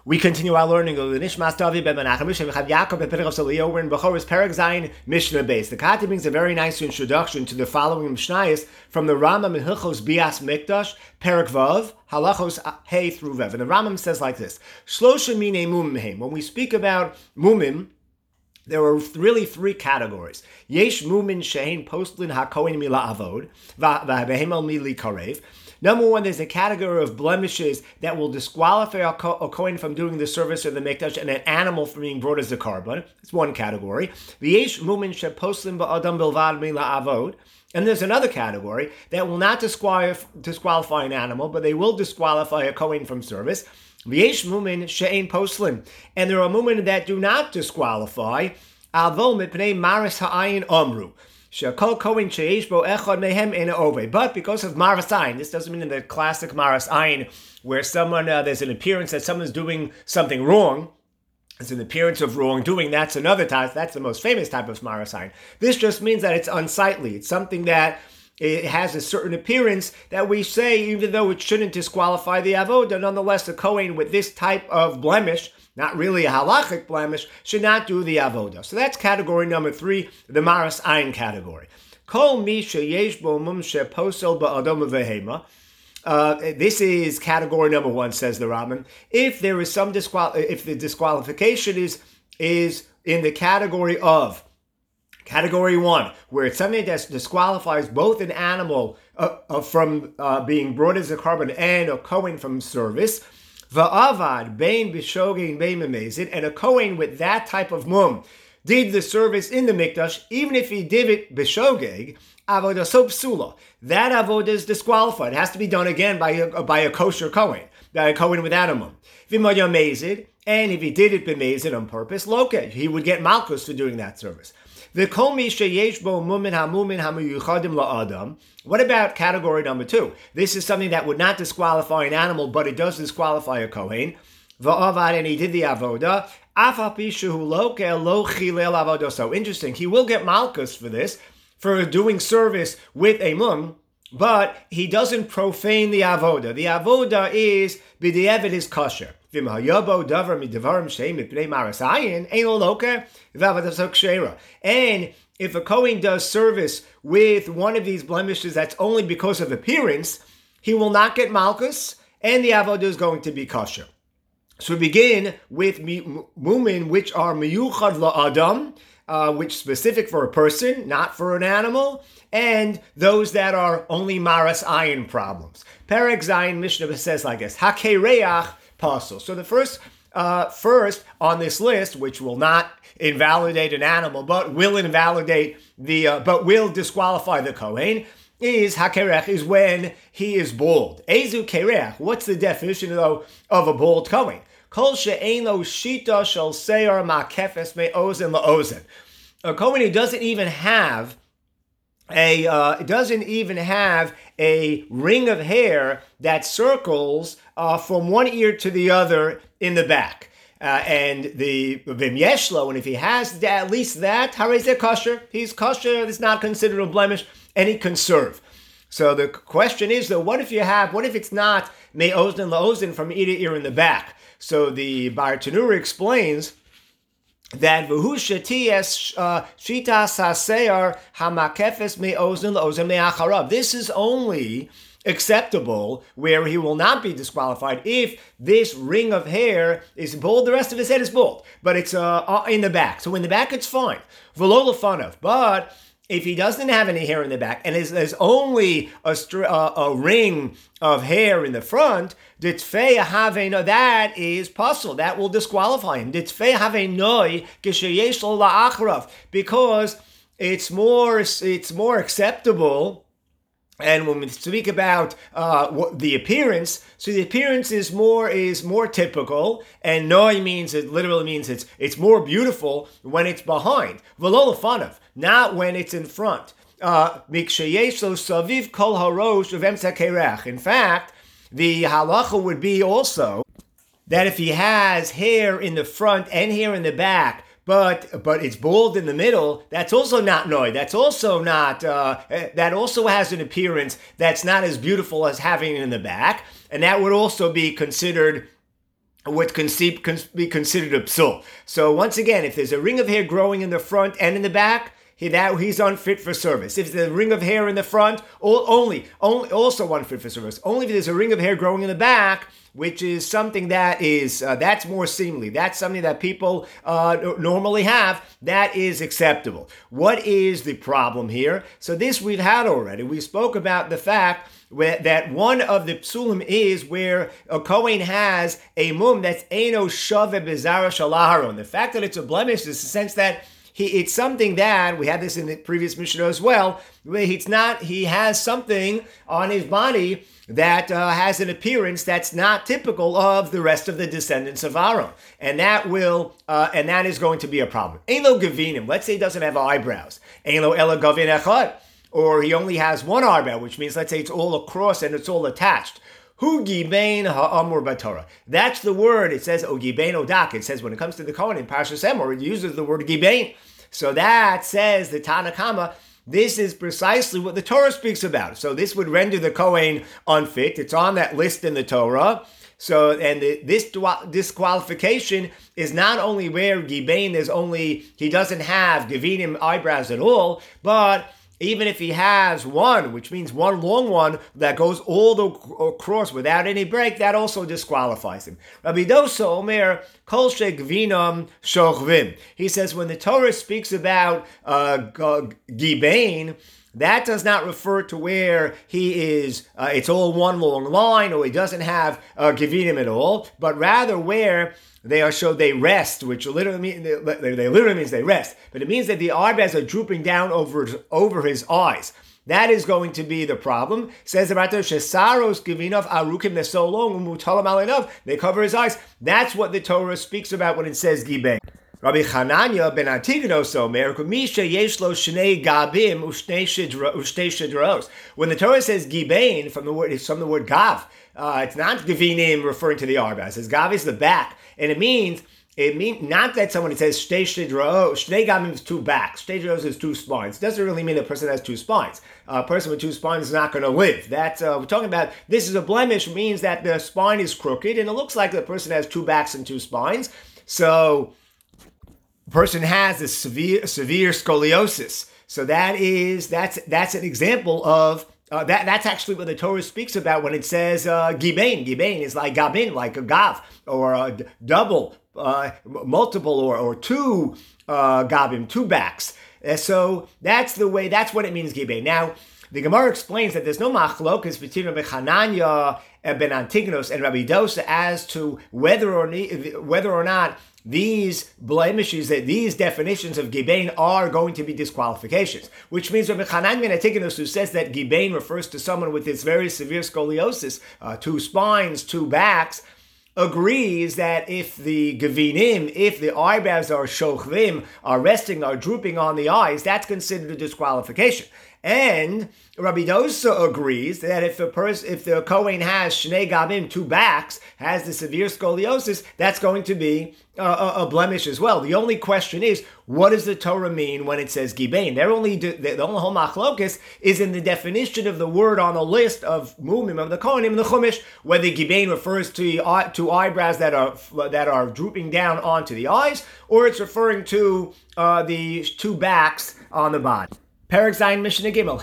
We continue our learning of the Nishmas David ben Menachem Mishnah V'Chav Yaakov ben Perek Salio. We're in Bechoros Perek Zayin Mishnah Beis. The Kati brings a very nice introduction to the following Mishnayos from the Rambam in Hilchos Bias Mikdash Perek Vav Halachos Hey through Vev. And the Rambam says like this: Shlosha Minei Mumim. When we speak about Mumim, there are really three categories. Yesh Mumin Shein Postlin HaKohen Mila Avod V'Behemel Mili Karev. Number one, there's a category of blemishes that will disqualify a Kohen from doing the service of the Mikdash and an animal from being brought as a carbon. It's one category. V'yesh mumin sheposlim ba'adam bilvad mila avod. And there's another category that will not disqualify an animal, but they will disqualify a Kohen from service. V'yesh mumin she'ein poslim. And there are mumin that do not disqualify. Alvo mipnei maris ha'ayin amru. But because of Maras Ayin, this doesn't mean in the classic Maras Ayin, where someone, there's an appearance that someone's doing something wrong. It's an appearance of wrongdoing. That's another type. That's the most famous type of Maras Ayin. This just means that it's unsightly. It's something that it has a certain appearance that we say, even though it shouldn't disqualify the avodah, nonetheless, a Kohen with this type of blemish, not really a halachic blemish, should not do the avodah. So that's category number 3, the Maras Ayin category. Kol mi sheyesh bo mum sheposel ba'adam v'hema. This is category number 1, says the Rambam. If there is some if the disqualification is in the category of Category 1, where it's something that disqualifies both an animal from being brought as a carbon and a Kohen from service, va'avad bein b'shogeg bein memezid, and a Kohen with that type of mum did the service in the Mikdash, even if he did it b'shogeg, avodah so psula. That avodah is disqualified. It has to be done again by a kosher Kohen, by a Kohen without a mum. V'imoya mezid, and if he did it b'mezid on purpose, loke, he would get malchus for doing that service. What about category number 2? This is something that would not disqualify an animal, but it does disqualify a Kohen. And he did the avodah. So interesting. He will get malchus for this, for doing service with a mum, but he doesn't profane the avodah. The avodah is b'di'evet is kosher. And if a Kohen does service with one of these blemishes that's only because of appearance, he will not get malchus, and the avodah is going to be kosher. So we begin with mumin, which are miyuchad la'adam, which is specific for a person, not for an animal, and those that are only Maras Ayin problems. Perek Zayin Mishnah says like this: Hakereach Pasul. So the first on this list, which will not invalidate an animal, but will invalidate but will disqualify the Kohen, is hakerech, is when he is bald. Ezu kerech. What's the definition though of a bald Kohen? Kol she'ein lo shita shel seir ma'kefes me'ozen la'ozen. A Kohen who doesn't even have a ring of hair that circles from one ear to the other in the back. And the Vim Yeshlo, and if he has at least that, Harezeh kosher, he's kosher, it's not considered a blemish, and he can serve. So the question is, though, what if it's not me'ozen la'ozen from ear to ear in the back? So the Bar Tanura explains that v'hu sheties shita saseir hamakefes me'ozen la'ozen me'acharav. This is only acceptable where he will not be disqualified if this ring of hair is bald, the rest of his head is bald, but it's in the back. So in the back it's fine. V'lo lefanov. But if he doesn't have any hair in the back and there's only a ring of hair in the front, ditfei haveno, that is pasul. That will disqualify him. Ditfei haveno kisheyesh lo la'acharav, because it's more acceptable. And when we speak about the appearance, so the appearance is more typical, and noi means, it literally means it's more beautiful when it's behind. V'lo lefanov, not when it's in front. Miksheyesh lo saviv kol harosh uvemtza kerech. In fact, the halacha would be also that if he has hair in the front and hair in the back, but it's bald in the middle, that's also not noi. That's also not, that also has an appearance that's not as beautiful as having it in the back. And that would also be considered would be considered a psul. So once again, if there's a ring of hair growing in the front and in the back, he's unfit for service. If there's a ring of hair in the front, only also unfit for service. Only if there's a ring of hair growing in the back, which is something that is that's more seemly. That's something that people normally have. That is acceptable. What is the problem here? So this we've had already. We spoke about the fact that one of the psulim is where a Kohen has a mum that's eno shave bezara shalaharon. The fact that it's a blemish is the sense that it's something that, we had this in the previous Mishnah as well, where he has something on his body that has an appearance that's not typical of the rest of the descendants of Aaron. And that is going to be a problem. Ein lo gevinim, let's say he doesn't have eyebrows. Ein lo ela gavin echad, or he only has one eyebrow, which means let's say it's all across and it's all attached. Hu gibein ha'amur b'Torah. That's the word. It says o gibein odak. It says when it comes to the Kohen in Parshas Emor, it uses the word gibein. So that says the Tanakama, this is precisely what the Torah speaks about. So this would render the Kohen unfit. It's on that list in the Torah. So, and this disqualification is not only where gibein he doesn't have gevinim eyebrows at all, but even if he has one, which means one long one that goes all the across without any break, that also disqualifies him. Rabbi Dosa Omer Kol Shegvinam Shochvim. He says when the Torah speaks about gibein, that does not refer to where he is, it's all one long line, or he doesn't have gevinim at all, but rather where they rest, which literally means they rest. But it means that the eyebrows are drooping down over his eyes. That is going to be the problem. Says about the Shesaros Givinov Arukim, they're so long, Mutalam Alinov, they cover his eyes. That's what the Torah speaks about when it says Gibein. Rabbi Chananya ben Antigonos Omer, Misha Yeshlo Shnei Gabim Ushnei Shidros. When the Torah says Gibein, it's from the word Gav. It's not Gevinim referring to the eyebrows. It's Gav is the back. And it means not that someone says Shtei Gabim is two backs. Shtei Shidros is two spines. It doesn't really mean a person has two spines. A person with two spines is not going to live. That's we're talking about. This is a blemish, means that the spine is crooked, and it looks like the person has two backs and two spines. So the person has a severe scoliosis. So that's an example of that's actually what the Torah speaks about when it says gibein. Gibein is like gabin, like a gav, or a double, multiple, or two gabim, two backs. So that's what it means, gibein. Now, the Gemara explains that there's no machlokas between Rabbi Chananya ben Antigonos and Rabbi Dosa as to whether or not these blemishes, that these definitions of gibein are going to be disqualifications. Which means Rabbi Chananya ben Antigonos, who says that gibein refers to someone with this very severe scoliosis, two spines, two backs, agrees that if the gevinim, if the eyebrows are shochvim, are resting, are drooping on the eyes, that's considered a disqualification. And Rabbi Dosa agrees that if the Kohen has Shnei Gabim, two backs, has the severe scoliosis, that's going to be a blemish as well. The only question is, what does the Torah mean when it says Gibein? The only whole machlokus is in the definition of the word on the list of mumim of the Kohanim in the Chumash, whether Gibein refers to eyebrows that are drooping down onto the eyes, or it's referring to the two backs on the body. Perek Zayin Mishnah Gimel,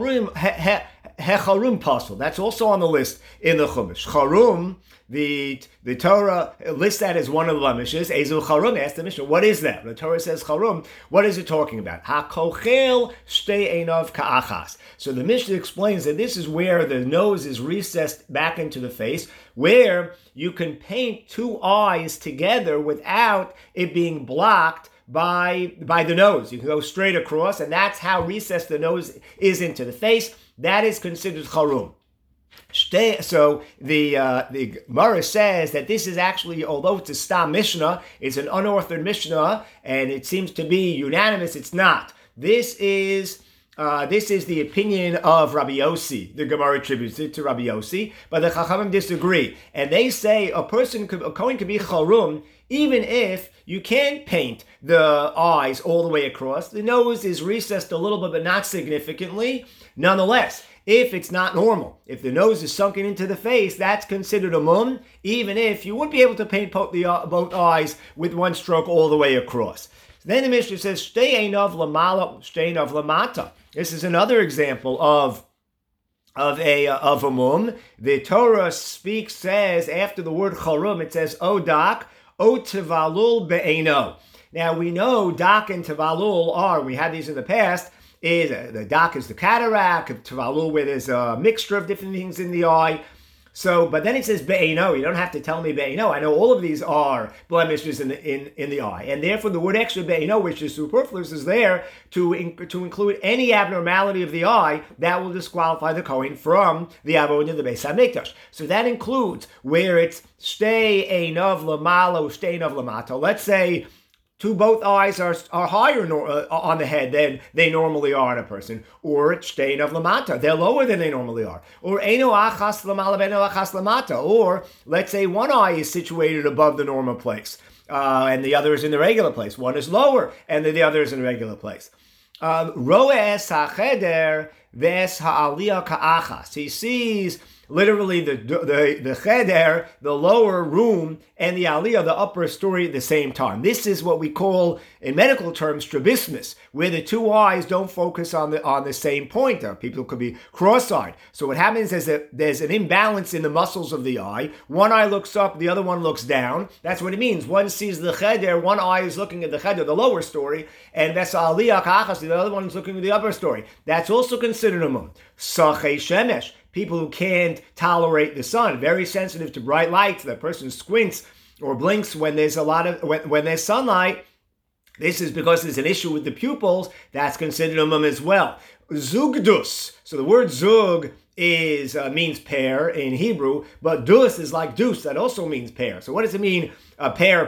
Hecharum Pasul. That's also on the list in the Chumash. Charum, the Torah lists that as one of the blemishes. Ezu Charum, asked the Mishnah, what is that? The Torah says Charum, what is it talking about? HaKochel Shtei Einov Ka'achas. So the Mishnah explains that this is where the nose is recessed back into the face, where you can paint two eyes together without it being blocked by the nose. You can go straight across, and that's how recessed the nose is into the face. That is considered charum. So the Gemara says that this is actually, although it's a Stam Mishnah, it's an unauthored Mishnah, and it seems to be unanimous. It's not. This is the opinion of Rabbi Yossi. The Gemara attributes it to Rabbi Yossi, but the Chachamim disagree, and they say a Kohen could be charum even if you can't paint the eyes all the way across. The nose is recessed a little bit, but not significantly. Nonetheless, if it's not normal. If the nose is sunken into the face, that's considered a mum, even if you wouldn't be able to paint both eyes with one stroke all the way across. Then the Mishnah says, Shtei einav lamala, shtei einav lamata. This is another example of a mum. The Torah says after the word charum, it says odak, o tevalul be'eno. Now we know dak and tevalul are, we had these in the past, is the dak is the cataract, tevalul where there's a mixture of different things in the eye. So, but then it says be'eno. You don't have to tell me be'eno. I know all of these are blemishes in the eye, and therefore the word extra be'eno, which is superfluous, is there to include any abnormality of the eye that will disqualify the Kohen from the avodah of the Beis Hamikdash. So that includes where it's shtei einav lamalo, shtei einav lamato. Let's say both eyes are higher on the head than they normally are on a person, or shtei einav lamata, they're lower than they normally are, or eino achas lamala ve'eino achas lamata, or let's say one eye is situated above the normal place, and the other is in the regular place. One is lower, and the other is in the regular place. Roes ha'cheder ves ha'aliyah ka'achas. He sees literally the cheder, the lower room, and the aliyah, the upper story, at the same time. This is what we call, in medical terms, strabismus, where the two eyes don't focus on the same point. People could be cross-eyed. So what happens is that there's an imbalance in the muscles of the eye. One eye looks up, the other one looks down. That's what it means. One sees the cheder, one eye is looking at the cheder, the lower story, and ves aliyah ka'achas, the other one is looking at the upper story. That's also considered a mum. Sachei shemesh. People who can't tolerate the sun, very sensitive to bright lights. The person squints or blinks when there's when there's sunlight. This is because there's an issue with the pupils. That's considered a mum as well. Zugdus. So the word zug means pair in Hebrew, but dus is like deuce. That also means pair. So what does it mean? Pair,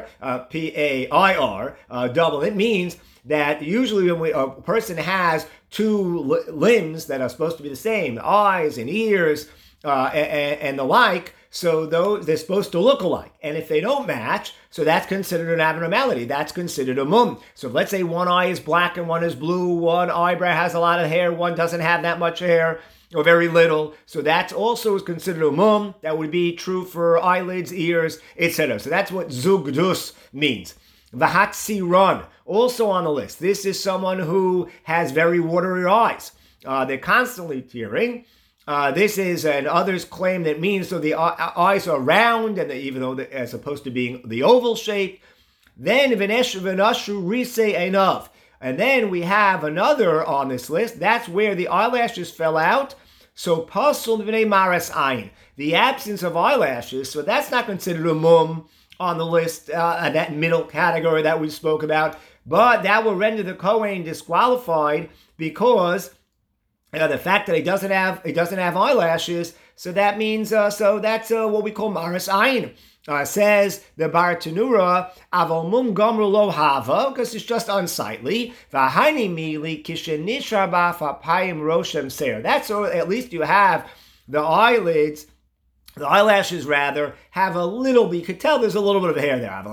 P-A-I-R, double. It means that usually when a person has two limbs that are supposed to be the same, eyes and ears and the like, so they're supposed to look alike. And if they don't match, so that's considered an abnormality. That's considered a mum. So let's say one eye is black and one is blue, one eyebrow has a lot of hair, one doesn't have that much hair, or very little. So that's also considered a mum. That would be true for eyelids, ears, etc. So that's what zugdus means. Vahatziran, also on the list. This is someone who has very watery eyes. They're constantly tearing. This is, and others claim that means so the eyes are round, and even though as opposed to being the oval shape. Then v'nashu rise einav. And then we have another on this list. That's where the eyelashes fell out. So pasul v'nei maras ayin. The absence of eyelashes, so that's not considered a mum on the list, that middle category that we spoke about, but that will render the Kohen disqualified because the fact that he doesn't have eyelashes, so that means that's what we call maras ayin. Says the Bartanura, aval mum gomru lo hava, because it's just unsightly. V'haini mili kishenishar b'fapayim roshem ser. That's, or at least you have the eyelids. The eyelashes, rather, have a little, but you could tell there's a little bit of hair there.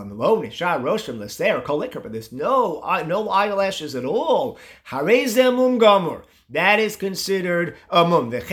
But there's no eyelashes at all. That is considered a mum. And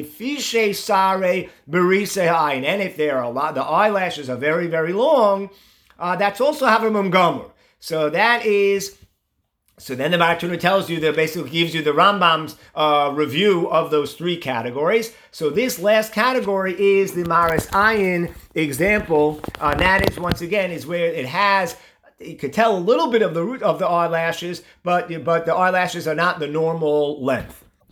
if there are a lot, the eyelashes are very, very long, that's also have a mum gomer. So that is. So then the Bartanura tells you, that basically gives you the Rambam's review of those three categories. So this last category is the maras ayin example. That is, once again, is where it has, you could tell a little bit of the root of the eyelashes, but the eyelashes are not the normal length.